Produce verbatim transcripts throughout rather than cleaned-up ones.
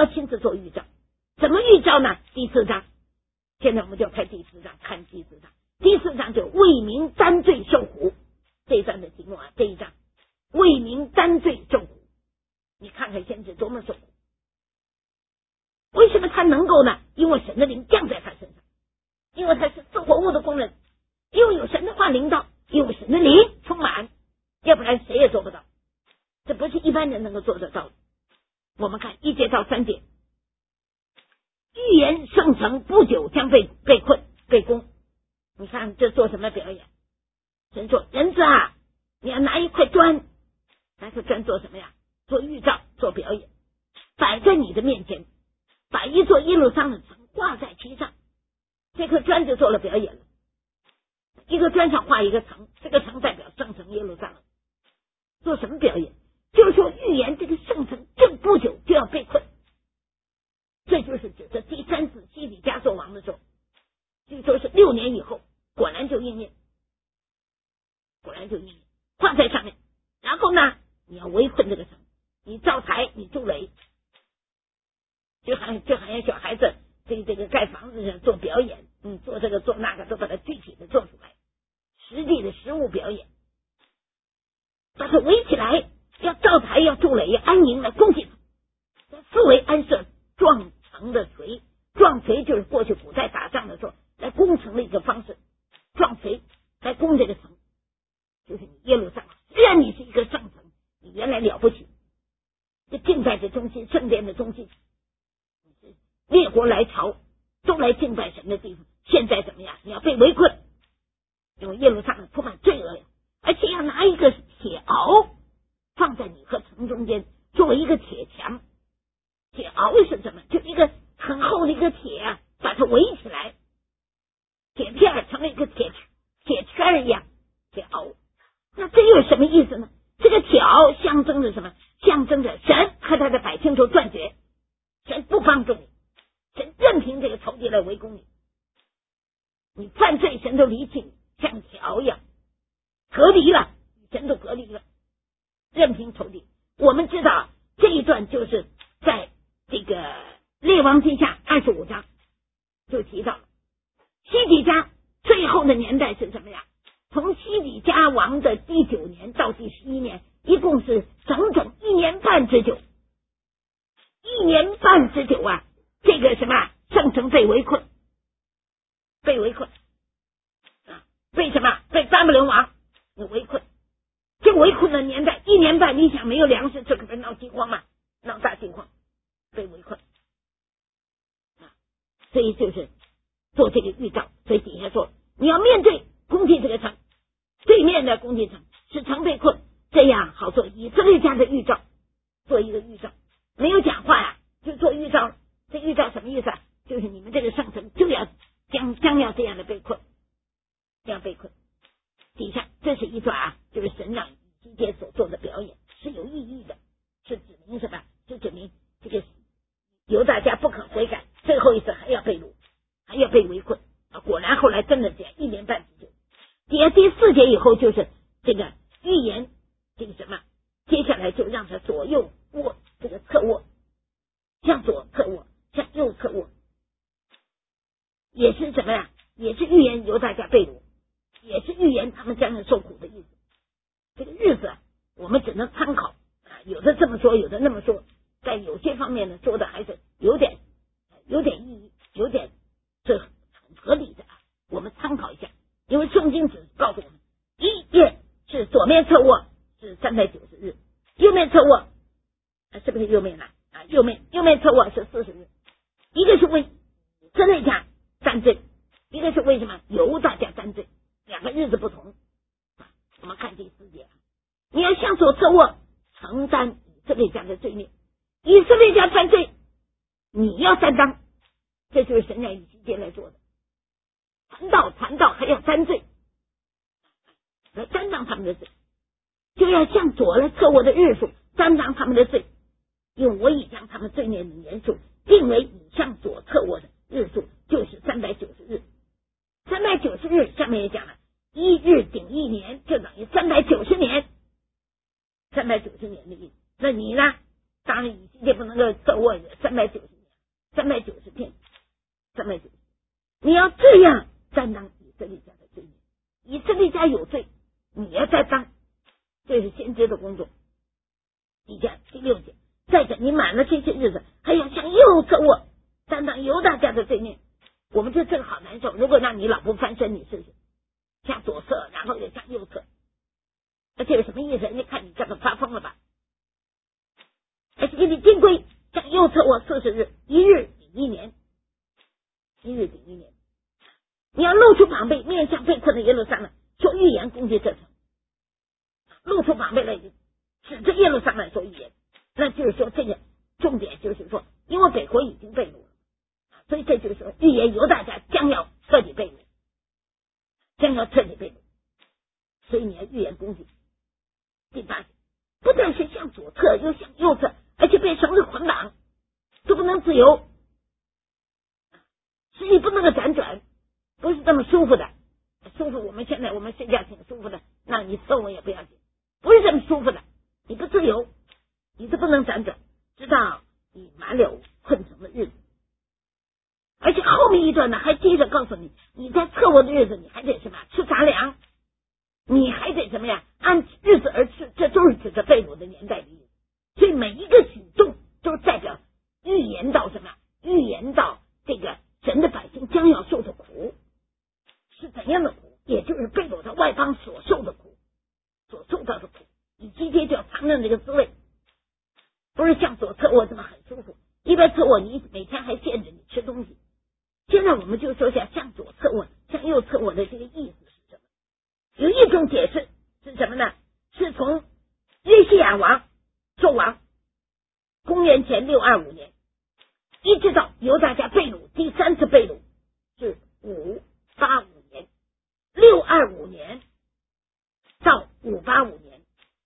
要亲自做预兆。怎么预兆呢？第四章，现在我们就要看第四章，看第四章。第四章就为民担罪受苦，这一章的题目啊，这一章为民担罪受苦。你看看先知多么受苦，为什么他能够呢？因为神的灵降在他身上，因为他是赐活物的工人，因为有神的话领导，因为神的灵充满，要不然谁也做不到，这不是一般人能够做得到的。我们看一节到三节，预言圣城不久将被被困被攻。你看这做什么表演？神说，人子啊，你要拿一块砖，拿块砖做什么呀？做预兆，做表演，摆在你的面前，把一座耶路撒冷城挂在其上。这颗砖就做了表演了，一个砖上画一个城，这个城代表圣城耶路撒冷。做什么表演？就是说预言这个圣城正不久就要被困。这就是指的第三次西底家做王的时候，据说是六年以后，果然就应验，果然就应验，挂在上面。然后呢，你要围困这个城，你造台，你筑垒，就好像就好像小孩子这个这个盖房子上做表演，嗯，做这个做那个，都把它具体的做出来，实际的实物表演，把它围起来，要造台，要筑垒，要安营来攻击它，在四围安设撞城的锤，撞锤就是过去古代打仗的时候来攻城的一个方式，撞锤来攻这个城，就是你耶路撒冷。虽然你是一个圣城，你原来了不起，这敬拜的中心，圣殿的中心，列国来朝都来敬拜神的地方，现在怎么样？你要被围困，因为耶路撒冷充满罪恶呀，而且要拿一个铁鏊放在你和城中间，作为一个铁墙。铁鏊是什么？就一个很厚的一个铁啊，把它围起来，铁片成了一个铁铁圈一样，铁鏊。那这又是什么意思呢？这个铁鏊象征着什么？象征着神和他的百姓都断绝，神不帮助你，神任凭这个仇敌来围攻你，你犯罪神都离弃你，像铁鏊一样隔离了，神都隔离了，任凭仇敌。我们知道这一段就是在这个列王记下二十五章就提到了西底家最后的年代是什么呀？从西底家王的第九年到第十一年，一共是整整一年半之久，一年半之久啊！这个什么圣城被围困，被围困啊！为什么被巴比伦王围困？这围困的年代一年半，你想没有粮食，这可不是闹饥荒吗？闹大饥荒，被围困啊！所以就是做这个预兆，所以底下说你要面对攻击这个城，对面的攻击城，使城被困，这样好做以色列家的预兆，做一个预兆，没有讲话呀、啊，就做预兆。这预兆什么意思啊？就是你们这个圣城就要将将要这样的被困，这样被困。底下这是一段啊，就是神让以西结所做的表演是有意义的，是指明什么？是指明这个犹大家不肯悔改，最后一次还要被掳，还要被围困啊！果然后来真的这样一年半之久。底下第四节以后就是这个预言，这个什么？接下来就让他左右握这个侧握，向左侧握，向右侧握，也是什么呀？也是预言犹大家被掳，也是预言他们将要受苦的意思。这个日子啊，我们只能参考啊，有的这么说，有的那么说，在有些方面呢，说的还是有点有点意义，有点是很合理的啊。我们参考一下，因为圣经只告诉我们，一夜是左面侧卧是三百九十日，右面侧卧、啊、是不是右面呢？啊，右面右面侧卧是四十日。一个是为以色列家担罪，一个是为什么犹大家担罪，两个日子不同。我们看第四节，你要向左侧卧，承担以色列家的罪孽，以色列家犯罪，你要担当，这就是神让以西结来做的。传道传道还要担罪，来担当他们的罪，就要向左来侧卧的日数担当他们的罪，因为我已将他们罪孽的年数定为以向左侧卧的日数，就是三百九十日。三百九十日下面也讲了，一日顶一年，就等于三百九十年，三百九十年的意思。那你呢？当然以西结不能够侧卧三三百九十年，三百九十天，三百九十，你要这样担当以色列家的罪孽，以色列家有罪，你要担当，这是先知的工作。底下第六节，再者，你满了这些日子，还要向右侧卧担当犹大家的罪孽。我们这这个好难受。如果让你老婆翻身，你试试，向左侧，然后又向右侧，那这有什么意思？你看你这个发疯了吧？而且给你定规，向右侧卧四十日，一日抵一年，一日抵一年。你要露出膀臂，面向被困的耶路撒冷，说预言攻击这城，露出膀臂来指着耶路撒冷说预言。那就是说，这个重点就是说，因为北国已经被掳了，所以这就是说，预言犹大家将要彻底被掳，将要彻底被掳。所以你要预言攻击。第八节，不但是向左侧，又向右侧，而且被绳子捆绑，都不能自由，所以不能够辗转，不是这么舒服的。舒服，我们现在我们睡觉挺舒服的，那你揍我也不要紧，不是这么舒服的，你不自由，你是不能辗转，直到你满了困城的日子。而且后面一段呢，还接着告诉你，你在测我的日子，你还得什么？吃杂粮，你还得什么呀？按日子而吃，这都是指着被掳的年代的意思。所以每一个举动都代表预言到什么？预言到这个神的百姓将要受的苦是怎样的苦，也就是被掳的外邦所受的苦，所受到的苦，以及这叫常人这个滋味，不是像左侧卧这么很舒服，一边侧卧你每天还限制你吃东西。现在我们就说一下向左侧卧、向右侧卧的这个意思是什么？有一种解释是什么呢？是从约西亚王纣王公元前六二五年，一直到犹大家被掳第三次被掳是五八五年，六二五年到五八五年，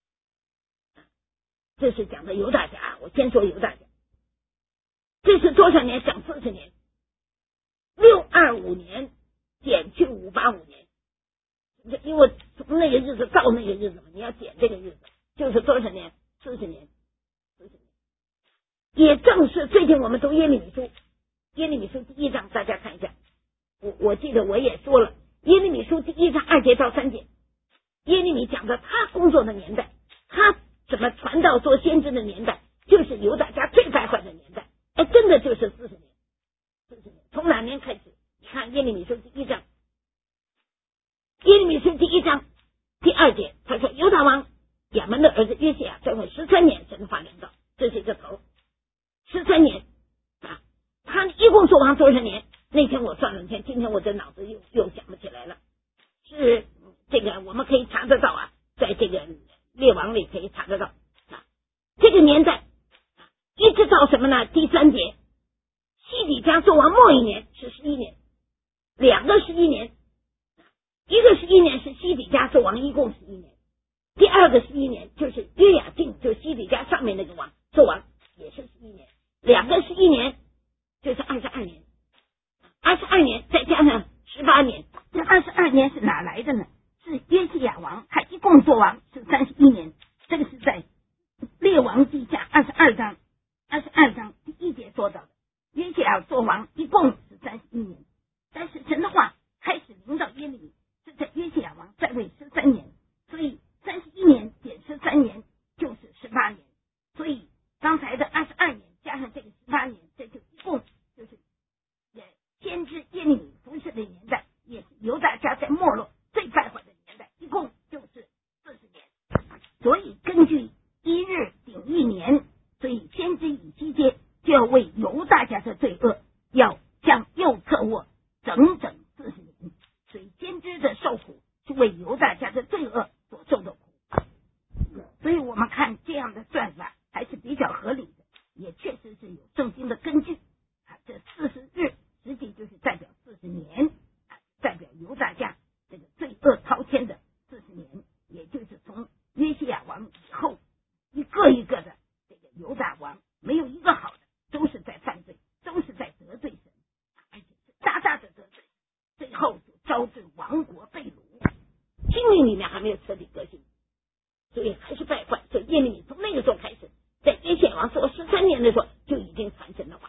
这是讲的犹大家。我先说犹大家，这是多少年？讲四十年。六二五年减去五八五年，因为从那个日子到那个日子嘛，你要减这个日子，就是多少年？四十年。四十年。也正是最近我们读耶利米书，耶利米书第一章，大家看一下。我我记得我也说了，耶利米书第一章二节到三节，耶利米讲的他工作的年代，他怎么传道做先知的年代，就是犹大家最败坏的年代。哎，真的就是四十年。四十年。从哪年开始？你看耶利米书第一章，耶利米书第一章第二节，他说犹大王亚门的儿子约西亚在位十三年，神的话领导，这是一个头，十三年啊，他一共做王多少年？那天我算了天，今天我的脑子又又想不起来了，是这个我们可以查得到啊，在这个列王里可以查得到啊，这个年代一直到什么呢？第三节。西底家做王末一年是十一年，两个十一年，一个十一年是西底家做王，一共十一年。第二个十一年就是约雅敬，就是西底家上面那个王做王，也是十一年，两个十一年就是二十二年，二十二年再加上十八年，这二十二年是哪来的呢？是约西亚王，他一共做王是三十一年，这个是在列王记下二十二章，二十二章第一节说到的。约西亚做王一共是三十一年，但是神的话开始临到耶利米是在约西亚王在位十三年，所以三十一年减十三年就是十八年，所以刚才的二十二年加上这个十八年，这就一共就是先知耶利米服侍的年代，也是犹大家在没落最败坏的年代，一共就是四十年。所以根据一日顶一年，所以先知以西结就要为犹大家的罪恶要向右侧卧整整四十年，所以先知的受苦是为犹大家的罪恶所受的苦。所以我们看这样的算法还是比较合理的，也确实是有圣经的根据啊。这四十日实际就是代表四十年啊，代表犹大家这个罪恶滔天的四十年，也就是从约西亚王以后一个一个的这个犹大王没有一个好的，都是在犯罪，都是在得罪神，而且是大大的得罪，最后就招致亡国被掳，心灵里面还没有彻底革新，所以还是败坏。所以耶利米从那个时候开始，在约西亚王做十三年的时候就已经传神的话，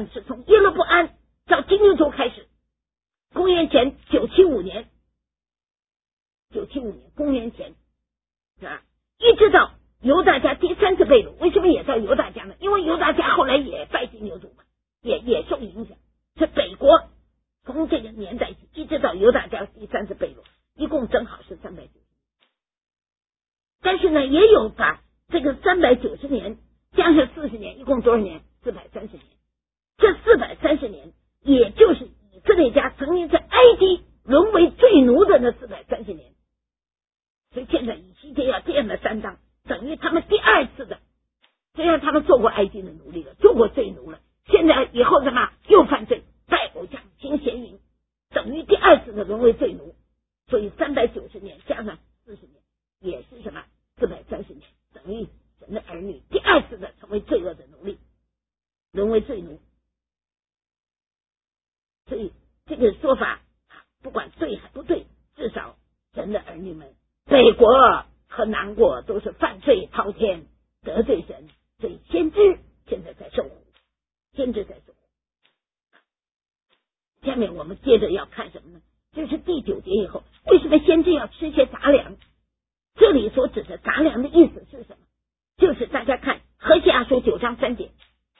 呢是从耶罗波安到金牛族开始，公元前九七五年，九七五年公元前啊，一直到犹大家第三次被掳。为什么也叫犹大家呢？因为犹大家后来也拜金牛族嘛，也也受影响。是北国从这个年代起一直到犹大家第三次被掳，一共正好是三百九十年。但是呢，也有把这个三百九十年加上四十年，一共多少年？四百三十年。这四百三十年，也就是以色列家曾经在埃及沦为罪奴的那四百三十年。所以现在以西结要这样的担当，等于他们第二次的，虽然他们做过埃及的奴隶了，做过罪奴了，现在以后什么又犯罪，拜偶像，行邪淫，等于第二次的沦为罪奴。所以三百九十年加上四十年，也是什么四百三十年，等于神的儿女第二次的成为罪恶的奴隶，沦为罪奴。所以这个说法不管对还不对，至少神的儿女们北国和南国都是犯罪滔天，得罪神，所以先知现在在受苦，先知在受苦。下面我们接着要看什么呢？就是第九节以后，为什么先知要吃些杂粮？这里所指的杂粮的意思是什么？就是大家看何西阿书九章三节，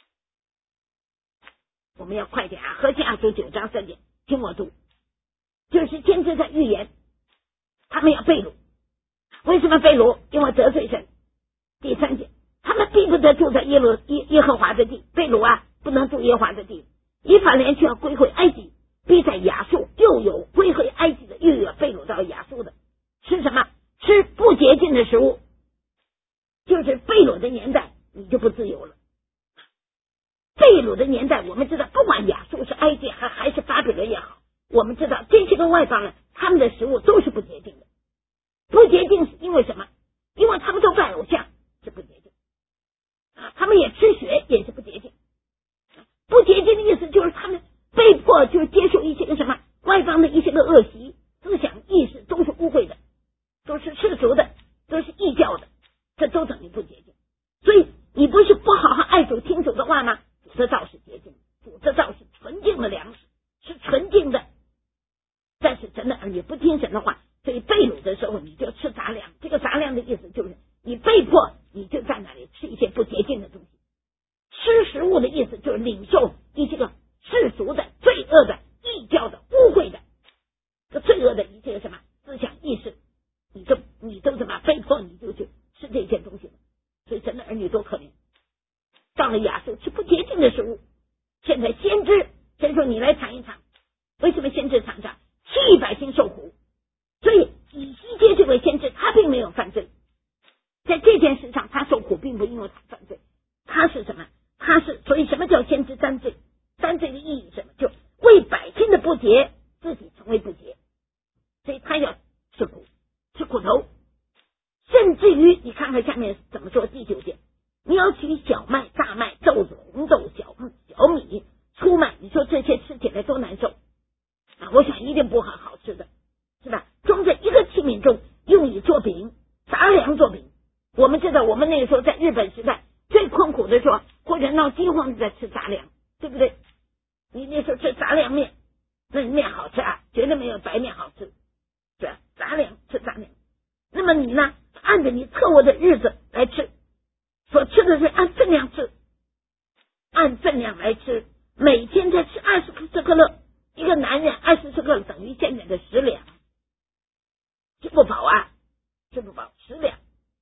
我们要快点啊！何西阿书九章三节，听我读，就是先知在预言他们要被掳。为什么被掳？因为得罪神。第三节，他们必不得住在耶路耶耶和华的地，被掳啊，不能住耶和华的地。以法莲却要归回埃及，必在亚述，又有归回埃及的，又有被掳到亚述的。吃什么？吃不洁净的食物。就是被掳的年代，你就不自由了。被掳的年代，我们知道，不管亚述是埃及还还是巴比伦也好，我们知道这些个外邦人，他们的食物都是不洁净的。不洁净是因为什么？因为他们都拜偶像，是不洁净。他们也吃血，也是不洁净。不洁净的意思就是他们被迫就接受一些个什么外邦的一些个恶习，思想意识都是污秽的，都是世俗的，都是异教的，这都等于不洁净。所以你不是不好好爱主听主的话吗？主的道是洁净的，主的道是纯净的粮食，是纯净的。但是神的儿女不听神的话，所以被掳的时候你就吃杂粮。这个杂粮的意思就是你被迫你就在那里吃一些不洁净的东西。吃食物的意思就是领受一些个世俗的、罪恶的、异教的、污秽的、这罪恶的一些什么思想意识，你就你都怎么被迫你就去吃这些东西。所以神的儿女多可怜，到了亚述吃不洁净的食物。现在先知神说你来尝一尝，为什么先知尝尝？替百姓受苦。所以以西结这位先知他并没有犯罪，在这件事上他受苦并不因为他犯罪，他是什么？他是所以什么叫先知担罪？担罪的意义是什么？就为百姓的不洁自己成为不洁，所以他要吃苦，吃苦头。甚至于你看看下面怎么说，第九节，你要取小麦、大麦、豆子、红豆、小小米、粗麦，你说这些吃起来多难受啊！我想一定不很好吃的，是吧？装在一个器皿中，用以做饼，杂粮做饼。我们知道，我们那个时候在日本时代最困苦的时候，或者闹饥荒在吃杂粮，对不对？你那时候吃杂粮面，那面好吃啊，绝对没有白面好吃，是吧？杂粮吃杂粮。那么你呢，按着你特务的日子来吃，所吃的是按分量吃，按分量来吃，每天再吃二十四克勒，一个男人二十四克勒等于现在的十两，吃不饱啊，吃不饱，十两，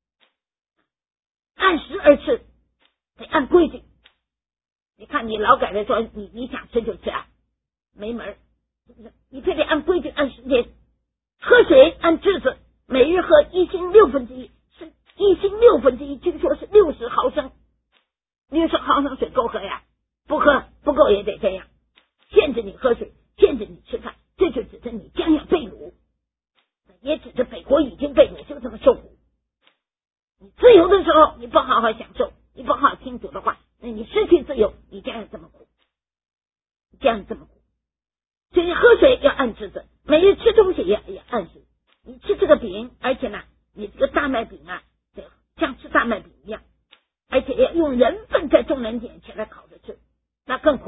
按时而吃，得按规矩。你看你劳改的说你你想吃就吃啊，没门，是不是？你非得按规矩按时间。喝水按质子，每日喝一星六分之一，是一星六分之一，据说是六十毫升，六十毫升水够喝呀？不喝不够也得这样，限制你喝水，限制你吃饭，这就指着你将要被掳，也指着北国已经被掳，就这么受苦。你自由的时候你不好好享受，你不好好听主的话，那你失去自由，你将要这么苦，将要这么苦。所以喝水要按质子，每日吃东西也也按时。你吃这个饼，而且呢，你这个大麦饼啊，像吃大麦饼一样，而且要用人粪在众人眼前来烤着吃，那更苦了。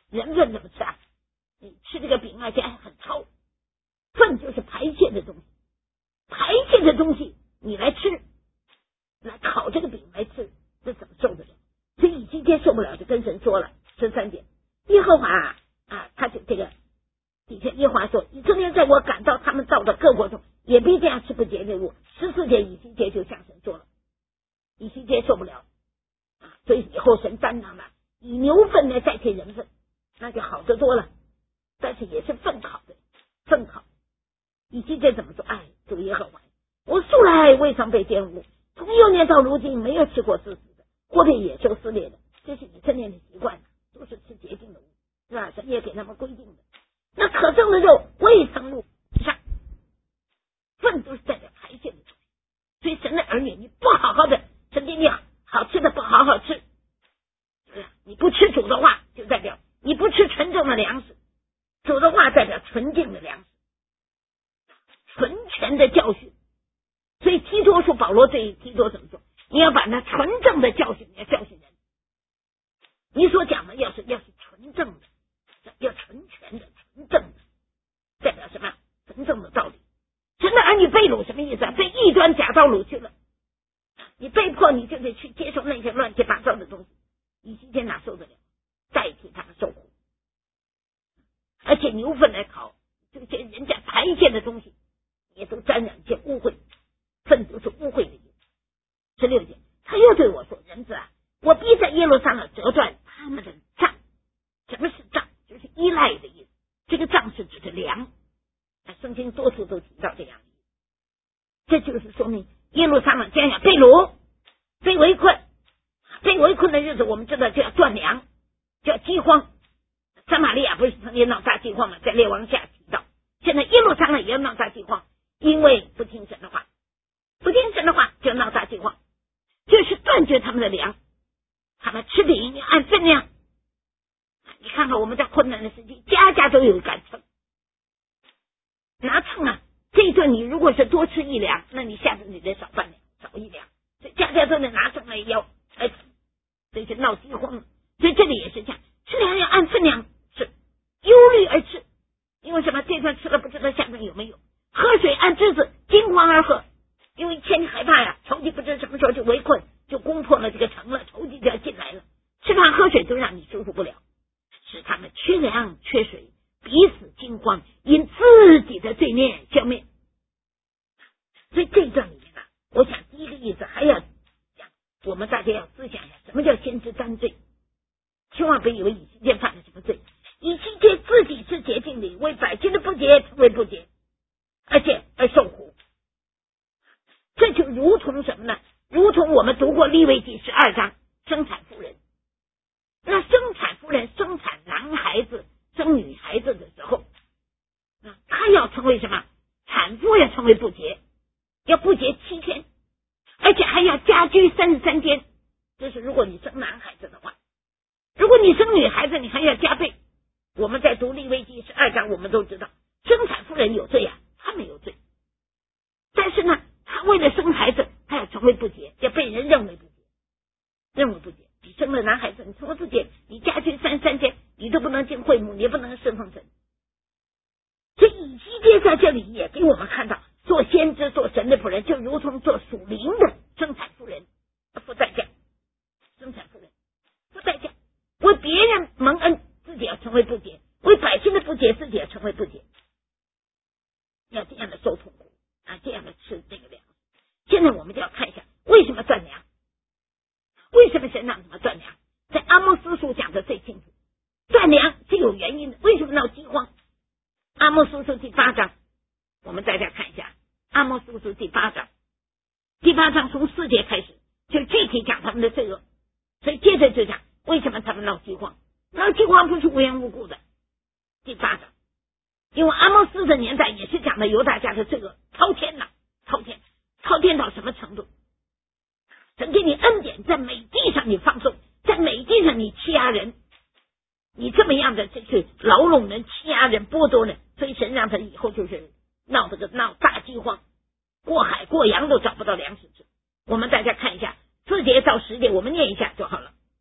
人粪怎么吃啊？你吃这个饼而且还很糙，粪就是排泄的东西，排泄的东西你来吃，来烤这个饼来吃，这怎么受得了？所以以西结受不了，就跟神说了十三节，耶和华啊，啊他就这个底下耶和华说，以色列在我赶到他们到的各国中，也必这样吃不洁的物。十四节以西结就向神说了，以西结受不了啊，所以以后神担当了以牛粪来代替人粪，那就好得多了，但是也是粪烤的，粪烤。以西结怎么说？哎，主耶和华，我素来未曾被玷污，从幼年到如今没有吃过自死的或被野兽撕裂的，这是以色列的习惯，都是吃洁净的物，是吧？神也给他们规定的。那可憎的肉未曾入上，粪都是代表排泄的东西，所以神的儿女，你不好好的，神给你好吃的不好好吃，你不吃主的话，就代表你不吃纯正的粮食，主的话代表纯净的粮食，纯全的教训。所以提多书保罗对提多怎么说？你要把那纯正的教训，你要教训人。你所讲的要是要是纯正的，要纯全的、纯正的，代表什么？纯正的道理。神的儿女被掳什么意思啊？被异端假道掳去了，你被迫你就得去接受那些乱七八糟的东西。以西结哪受得了？代替他们受苦，而且牛粪来烤，这些人家排泄的东西也都沾染一些污秽，粪都是污秽的意思。十六节，他又对我说：“人子啊，我必在耶路撒冷折断他们的杖。”什么是杖？就是依赖的意思。这个杖是指的粮，圣经多处都提到这样的意思。这就是说明耶路撒冷将要被掳、被围困。被围困的日子，我们知道就要断粮，就要饥荒。撒玛利亚不是曾经闹大饥荒吗？在列王下提到，现在耶路撒冷也要闹大饥荒，因为不听神的话，不听神的话就闹大饥荒，就是断绝他们的粮，他们吃饼要按分量。你看看我们在困难的时期，家家都有一杆秤，拿秤啊，这一顿你如果是多吃一两，那你下次你得少半两，少一两，所以家家都得拿秤来腰来称，所以就闹饥荒。所以这里也是这样，吃粮要按分量吃，忧虑而吃，因为什么？这顿吃了不知道下顿有没有。喝水按枝子，惊慌而喝，因为天气害怕呀，仇敌不知道什么时候就围困，就攻破了这个城了，仇敌就要进来了，吃饭喝水都让你舒服不了，使他们缺粮缺水，彼此惊慌，因自己的罪孽消灭。所以这一段里面呢，我想第一个意思还要讲，我们大家要思想一下，什么叫先知担罪？千万别以为以西结犯了什么罪，以西结自己是洁净的，为百姓的不洁成为不洁，而且而受苦。这就如同什么呢？如同我们读过利未记十二章生产妇人，那生产妇人生产男孩子生女孩子的时候，她要成为什么？产妇要成为不洁，要不洁七天，而且还要家居三十三天。这是如果你生男孩子的话，如果你生女孩子，你还要加倍。我们在读利未记十二章，我们都知道生产妇人有罪啊，她没有罪，但是呢，她为了生孩子，她要成为不洁，要被人认为不洁，认为不洁。你生了男孩子，你成为不洁，你家居三十三天，你都不能进会幕，你也不能侍奉神。所以以西结在这里也给我们看到，做先知做神的仆人，就如同做属灵的生产妇人，付代价，生产妇人付代价，为别人蒙恩，自己要成为不洁，为百姓的不洁，自己要成为不洁，要这样的受痛苦啊，这样的吃这个粮。现在我们就要看一下为什么断粮，为什么神让他们断粮？在阿摩司书讲的最清楚，断粮是有原因的。为什么闹饥荒？阿摩司书第八章，我们大家看一下阿摩司书第八章，第八章从四节开始就具体讲他们的罪恶，所以接着就讲为什么他们闹饥荒。闹饥荒不是无缘无故的。第八章，因为阿摩斯的年代也是讲的犹大家的罪恶滔天呐，滔天滔天到什么程度？神给你恩典，在美地上你放纵，在美地上你欺压人，你这么样的这是牢笼人、欺压人、剥夺人，所以神让他以后就是闹这个闹大饥荒，过海过洋都找不到粮食吃。我们大家看一下四节到十节，我们念一下就好了。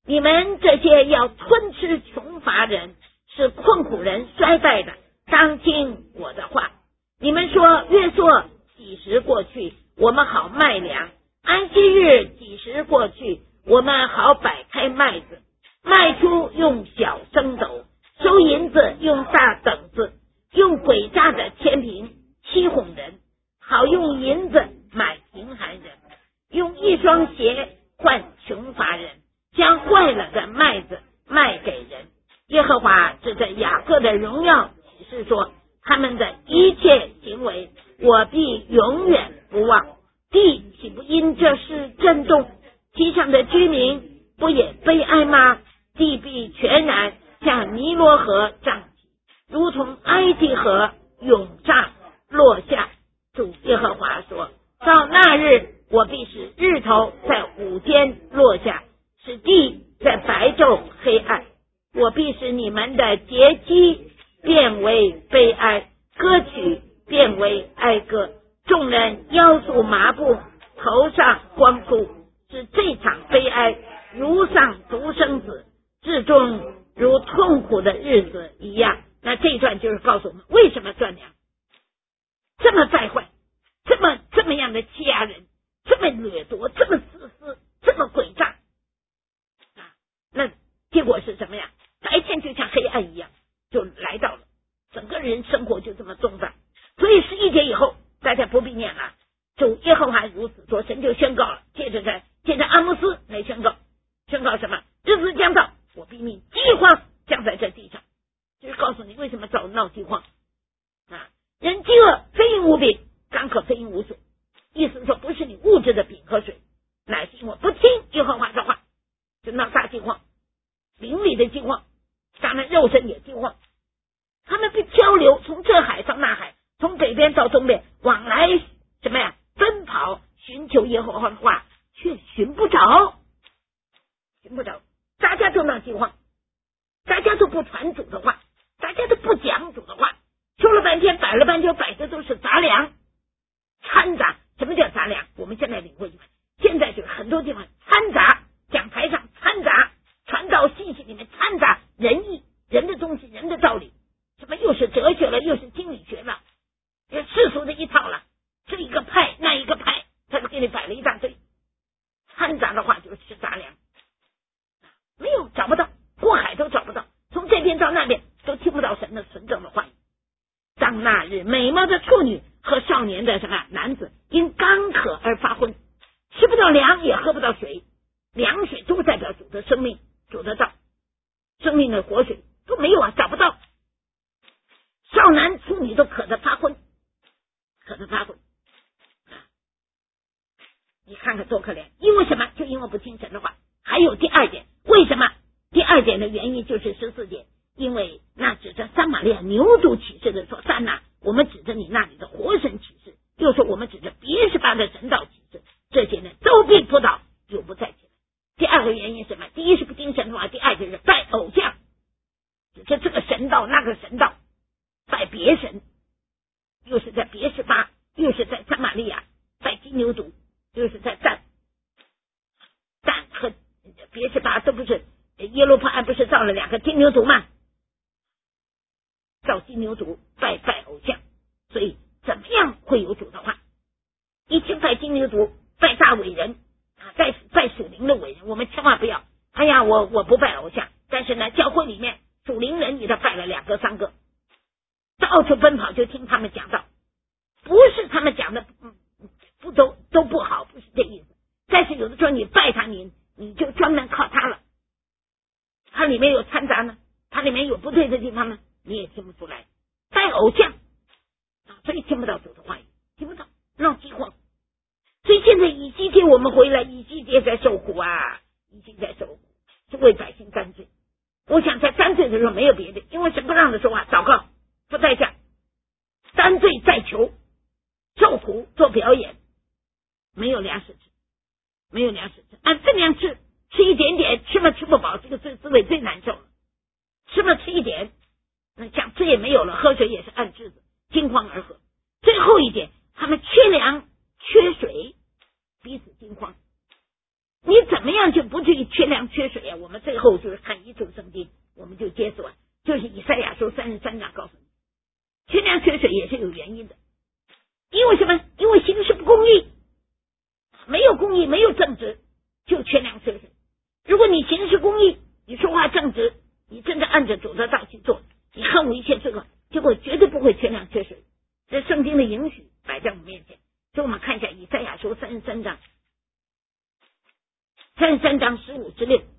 你们这些要吞吃穷乏人，使困苦人衰败的，当听我的话。你们说约瑟几时过去，我们好卖粮；安息日几时过去，我们好摆开麦子，卖出用小升斗，收银子用大等子，用诡诈的天平欺哄人，好用银子买贫寒人，用一双鞋换穷乏人，将坏了的麦子卖给人。耶和华指着雅各的荣耀启示说，他们的一切行为我必永远不忘。地岂不因这事震动？地上的居民不也悲哀吗？地必全然像尼罗河涨起，如同埃及河涌涨落下。主耶和华说，到那日，我必使日头在午间落下，使地在白昼黑暗。我必使你们的节期变为悲哀，歌曲变为哀歌，众人腰束麻布，头上光秃，使这场悲哀如上独生子，至终如痛苦的日子一样。那这一段就是告诉我们，为什么断粮这么败坏，这么这么样的欺压人，这么掠夺，这么自私，这么诡诈啊！那结果是什么呀？白天就像黑暗一样就来到了，整个人生活就这么动荡。所以十一节以后大家不必念了，主耶和华如此说，神就宣告了，接着在接着阿摩斯来宣告，宣告什么？日子将到，我必命饥荒降在这地上，就是告诉你为什么早闹饥荒啊！人饥饿，非因无饼，干渴非因无水。意思说不是你物质的饼和水，乃是因为不听耶和华的话，就闹大饥荒，灵里的饥荒，当然肉身也饥荒。他们被漂流，从这海到那海，从北边到东边，往来什么呀？奔跑寻求耶和华的话，却寻不着，寻不着。大家都闹饥荒，大家都不传主的话，大家都不讲主的话，说了半天，摆了半天，摆的都是杂粮掺杂。什么叫杂粮？我们现在领会，现在就是很多地方掺杂，讲台上掺杂，传道信息里面掺杂仁义，人的东西，人的道理，什么又是哲学了，又是经理学了，又世俗的一套了，这一个派那一个派，他就给你摆了一大堆，掺杂的话就是吃杂粮，没有找不到，过海都找不到，从这边到那边都听不到神的纯正的话语。当那日，美貌的处女和少年的什么男子因干渴而发昏，吃不到粮也喝不到水，粮水都代表主的生命，主的道，生命的活水都没有啊，找不到。少男处女都渴得发昏，渴得发昏、啊、你看看多可怜。因为什么？就因为不听神的话。还有第二点，为什么？第二点的原因就是十四节，因为那指着撒玛利亚牛犊启示的说，三哪，我们指着你那里的活神启示，又说我们指着别是巴的神道启示，这些呢都必扑倒，永不再起来。第二个原因是什么？第一是不听神的话，第二就是拜偶像，这这个神道那个神道，拜别神，又是在别是巴，又是在撒玛利亚拜金牛犊，又是在但但和别是巴都不是，耶路伯安不是造了两个金牛犊吗？造金牛犊，拜拜偶像，所以怎么样会有主的话？一听拜金牛犊，拜大伟人啊，拜拜属灵的伟人，我们千万不要。哎呀，我我不拜偶像，但是呢，教会里面属灵人你都拜了两个三个，到处奔跑就听他们讲道，不是他们讲的不不都都不好，不是这意思。但是有的时候你拜他，你你就专门靠他了，它里面有掺杂呢，它里面有不对的地方呢，你也听不出来。拜偶像啊，所以听不到主的话语，听不到，闹饥荒。所以现在以西结我们回来，以西结在受苦啊，以西在受苦，是为百姓担罪。我想在担罪的时候没有别的，因为神不让的时候啊，祷告不代价，担罪在求，受苦做表演，没有粮食吃，没有粮食吃，按这样吃，吃一点点，吃嘛吃不饱，这个滋滋味最难受了。吃嘛吃一点，那想吃也没有了，喝水也是按质子，惊慌而喝。最后一点，他们缺粮缺水，彼此惊慌。 你怎么样就不至于缺粮缺水啊？我们最后就是看一处圣经，我们就接受，就是以赛亚书三十三章告诉你，缺粮缺水也是有原因的。因为什么？因为行事不公义，没有公义，没有正直，就缺粮缺水。如果你行事公义，你说话正直，你真的按着主的道去做，你恨恶一切罪恶，结果绝对不会缺粮缺水。这圣经的允许摆在我们面前。所以我们看一下以赛亚书三十三章，三十三章十五十六，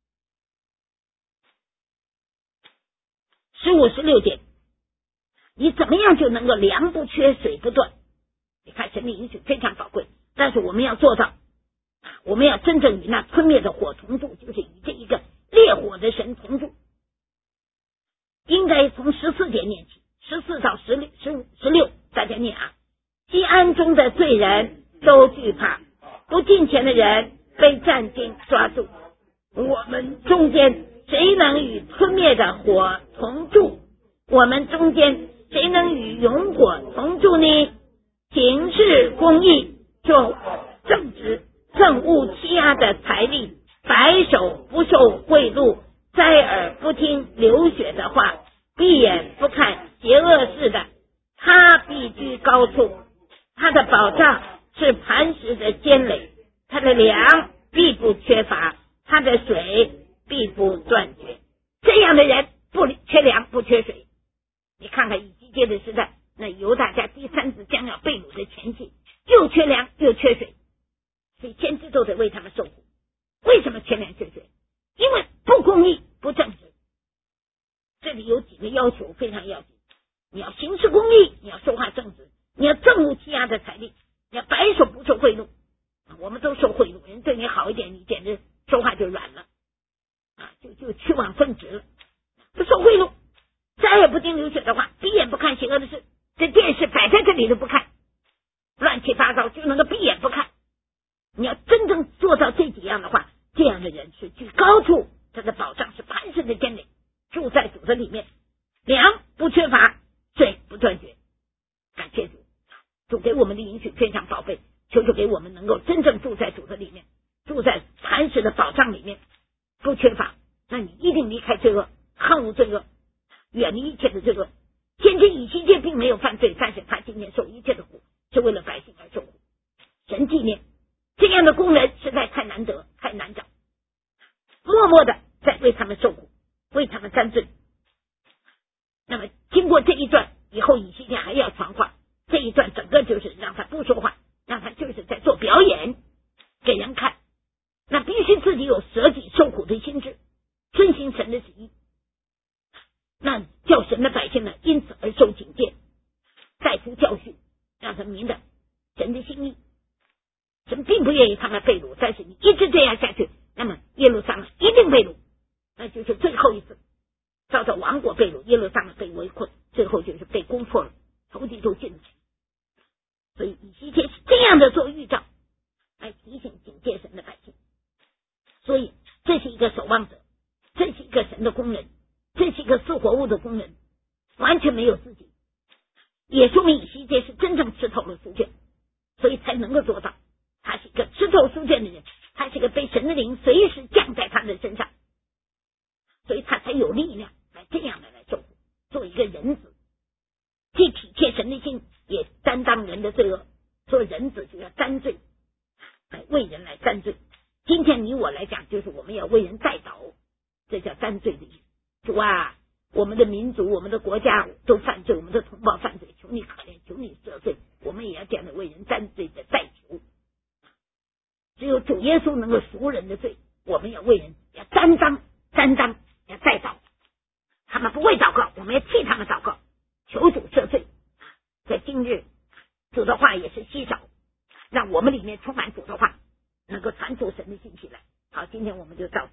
十五十六节，你怎么样就能够粮不缺水不断？你看神的允许非常宝贵，但是我们要做到，我们要真正与那吞灭的火同住，就是与这一个烈火的神同住。应该从十四节念起，十四到十六、十五、十六，大家念啊。西安中的罪人都惧怕，不敬虔的人被战惊抓住。我们中间谁能与吞灭的火同住？我们中间谁能与永火同住呢？行事公义，做正直，憎恶欺压的财力，白手不受贿赂，摘耳不听流血的话，闭眼不看邪恶事的，他必居高处。他的保障是磐石的坚垒，他的粮必不缺乏，他的水必不断绝。这样的人不缺粮不缺水。你看看以西结的时代，那犹大家第三次将要被掳的前夕，又缺粮又缺水，所以先知都得为他们受苦。为什么缺粮缺水？因为不公义不正直。这里有几个要求非常要紧，你要行事公义，你要说话正直，你要憎恶欺压的财力，你要白手不受贿赂。我们都受贿赂，人对你好一点，你简直说话就软了啊，就就屈枉分直了。不受贿赂，再也不听流血的话，闭眼不看邪恶的事，这电视摆在这里都不看，乱七八糟就能够闭眼不看。你要真正做到这几样的话，这样的人是居高处，他的保障是磐石的坚垒，住在主的里面，粮不缺乏，水不断绝。感谢主，主给我们的允许非常宝贝，求主给我们能够真正住在主的里面，住在磐石的保障里面，不缺乏。那你一定离开罪恶，恨恶罪恶，远离一切的罪恶。先知以西结并没有犯罪，但是他今天受一切的苦，是为了百姓而受苦。神纪念这样的工人实在太难得，太难找，默默的在为他们受苦，为他们担罪。那么经过这一段以后，以西结还要传话，这一段整个就是让他不说话，让他就是在做表演给人看。那必须自己有舍己受苦的心智，遵行神的旨意，那叫神的百姓呢因此而受警戒，再出教训，让他明白神的心意。神并不愿意他们被掳，但是你一直这样下去，那么耶路撒冷一定被掳，那就是最后一次遭到亡国被掳，耶路撒冷被围困，最后就是被攻破了，仇敌都进去。所以以西结是这样的做预兆，来提醒警戒神的百姓。所以这是一个守望者，这是一个神的工人，这是一个似活物的工人，完全没有自己，也说明以西结是真正吃透了书卷，所以才能够做到。他是一个吃透书卷的人，他是一个被神的灵随时降在他的身上，所以他才有力量来这样的来受苦，做一个人子，既体贴神的心，也担当人的罪恶。做人子就要担罪，来为人来担罪。今天你我来讲，就是我们要为人代祷，这叫担罪的意思。主啊，我们的民族，我们的国家都犯罪，我们的同胞犯罪，求你可怜，求你赦罪，我们也要这样的为人担罪的代求。只有主耶稣能够赎人的罪，我们要为人要担当担当要代祷。他们不会祷告，我们要替他们祷告，求主赦罪。在今日主的话也是稀少，让我们里面充满主的话，能够传出神的信息来。好，今天我们就到